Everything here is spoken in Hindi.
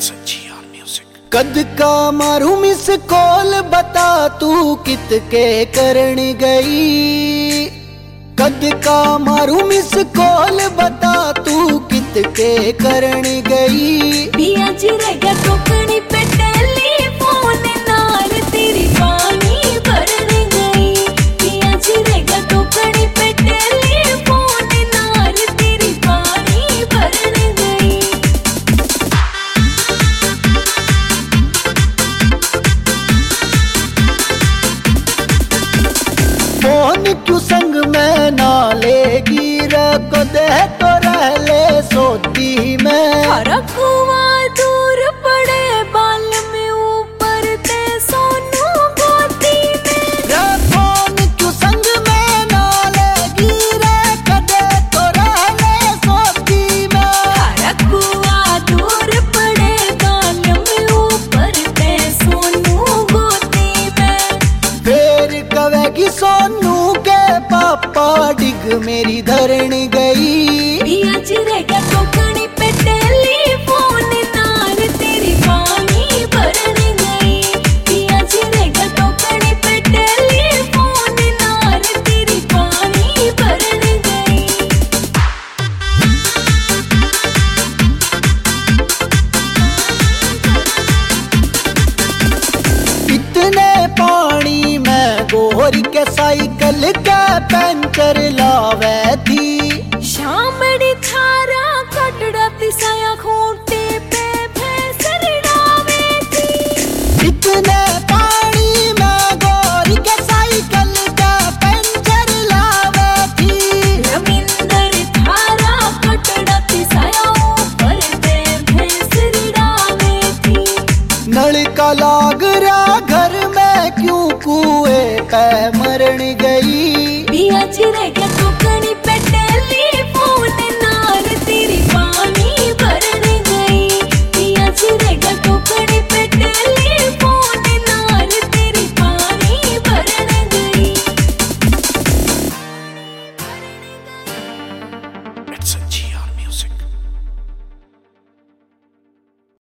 कद का मारू मिस कॉल बता तू कित के करण गई। कद का मारू मिस कॉल बता तू कित के करण गई। पिया जी रहेगा टोकनी पे टेलीफोन नार तेरी पानी भरन गई। पिया जी रहेगा टोकनी पे टेलीफोन नार तेरी पानी भरन गई। फोन क्यों संग में ना लेगी रख दे तो रह ले सोती में। हरा कुआं दूर पड़े बाल में ऊपर ते सोनू गोदी में। फोन क्यों संग में ना लेगी रख दे तो रह ले सोती में। हरा कुआं दूर पड़े बाल में ऊपर ते सोनू गोदी में। फिर कवेगी सोनू के पापा डिग मेरी धरण गई। पिया जी रहेगा टोकनी पे टेलीफोन नार तेरी पानी भरन गई। पिया जी रहेगा टोकनी पे टेलीफोन नार तेरी पानी भरन गई। इतने पानी में गोरी के साइकिल का पंचर लावे थी। शामड़ी थारा कटड़ा तिसाया खूंटे पे भैंस रिड़ावे थी। इतने पानी में गोरी के साइकिल का पंचर लावे थी। रविंदर थारा कटड़ा तिसाया ऊपर पे भैंस रिड़ावे थी। नल का लाग रहा घर में क्यों कुएं पे मरण गई। पिया जी रहेगा टोकनी